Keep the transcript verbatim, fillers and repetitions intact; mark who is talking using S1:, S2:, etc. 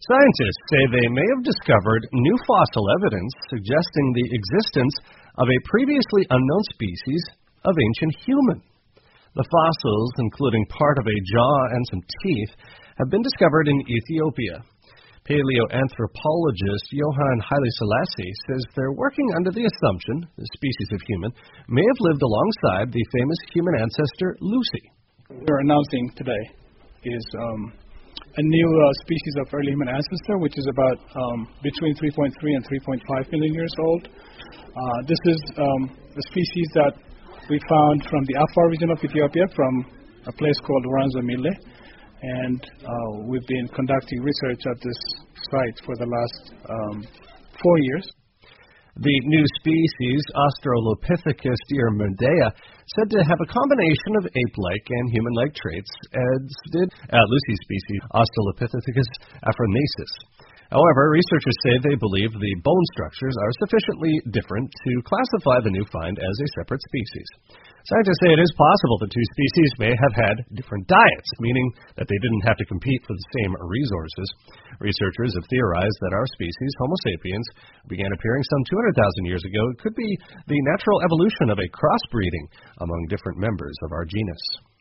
S1: Scientists say they may have discovered new fossil evidence suggesting the existence of a previously unknown species of ancient human. The fossils, including part of a jaw and some teeth, have been discovered in Ethiopia. Paleoanthropologist Johann Haile Selassie says they're working under the assumption the species of human may have lived alongside the famous human ancestor Lucy.
S2: What we're announcing today is um, a new uh, species of early human ancestor, which is about um, between three point three and three point five million years old. Uh, this is um, a species that we found from the Afar region of Ethiopia, from a place called Oranza Mille. And uh, we've been conducting research at this site for the last um, four years.
S1: The new species, Australopithecus diarmidea, said to have a combination of ape-like and human-like traits, as did uh, Lucy's species, Australopithecus afarensis. However, researchers say they believe the bone structures are sufficiently different to classify the new find as a separate species. Scientists say it is possible the two species may have had different diets, meaning that they didn't have to compete for the same resources. Researchers have theorized that our species, Homo sapiens, began appearing some two hundred thousand years ago. It could be the natural evolution of a crossbreeding among different members of our genus.